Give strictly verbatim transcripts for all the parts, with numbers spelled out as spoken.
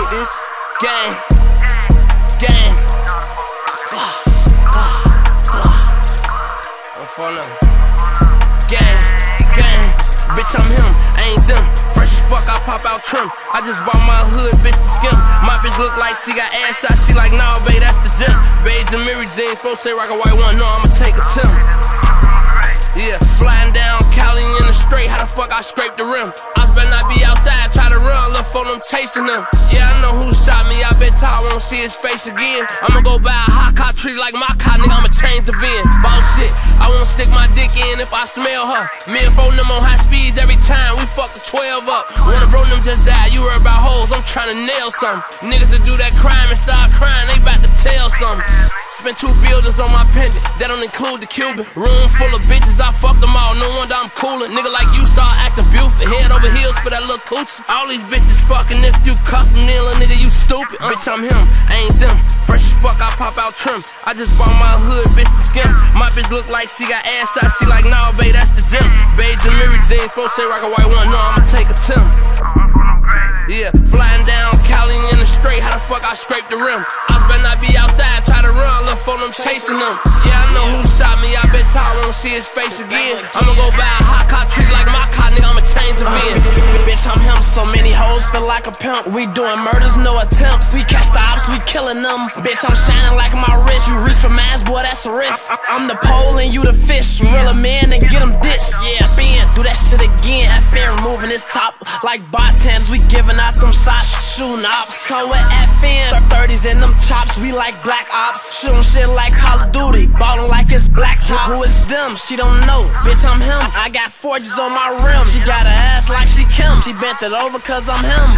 like this. Gang, gang. Blah, blah, blah. I'm falling. Gang, gang. Bitch, I'm him, I ain't them. Fresh as fuck, I pop out trim. I just bought my hood, bitch, some skim. My bitch look like she got ass shots. She like, nah, babe, that's the gym. Beige and Mary Jane, folks say rock a white one. No, I'ma take a Tim. Yeah, flying down Cali in the straight. How the fuck I scrape the rim? I better not be outside, try to run, look for them chasing them. Yeah, I know who shot me, I bet I won't see his face again. I'ma go buy a hot car, treat it like my car, nigga, I'ma change the V I N. Boss shit, I won't stick my dick in if I smell her. Me and phone them on high speeds every time, we fuck the twelve up. One of bro them just died, you heard about hoes, I'm tryna nail something. Niggas that do that crime and start crying, they bout to tell something. Spent two buildings on my pendant, that don't include the Cuban. Room full of bitches, I fucked them all, no wonder I'm coolin'. Nigga like you start acting Buford, head over heels for that little coochie. All these bitches fucking, if you cuff them, then little nigga, you stupid. uh. Bitch, I'm him, I ain't them. Fresh as fuck, I pop out trim. I just bought my hood, bitch, some skim. My bitch look like she got ass shots. She like, nah, babe, that's the gym. Beige and Mary Jane, folks say rock a white one. No, I'ma take a Tim. Yeah, flying down Cali in the straight. How the fuck I scrape the rim? I better not be outside, try to run, look for them chasing them. Yeah, I know who shot me, I bet I won't see his face again. I'ma go buy a hot car, treat it like my car, nigga, I'ma change the V I N. Bitch, I'm him, so many hoes feel like a pimp. We doing murders, no attempts. We catch the ops, we killing them. Bitch, I'm shining like my wrist. You reach for mines, boy, that's a risk. I'm the pole and you the fish. Reel a man and get him ditched. Yeah, spin, do that shit again. F N removing his top like bartenders. We giving out them shots, shooting ops. Somewhere F N, thirties in them chops. We like black ops, shooting shit like Call of Duty. Ballin' like it's black top. Who is them? She don't know. Bitch, I'm him. I got forges on my rim. She got her ass like she Kim. She bent it over cause I'm him.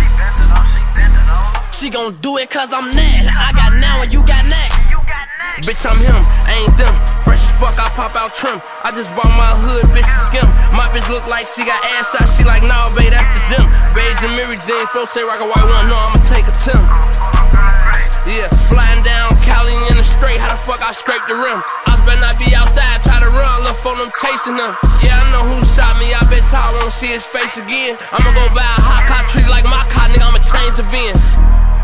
She gon' do it cause I'm next. I got now and you got next. Bitch, I'm him, I ain't them. Fresh as fuck, I pop out trim. I just bought my hood, bitch, some skim. My bitch look like she got ass shots. She like, nah, babe, that's the gym. Beige and Mary Jane, folks say rock a white one. No, I'ma take a Tim. Yeah, flying down Cali in the straight. How the fuck I scrape the rim? I better not be outside, try to run, look for them chasing them. Yeah, I know who shot me, I bet I won't see his face again. I'ma go buy a hot car, treat it like my car, nigga, I'ma change the V I N.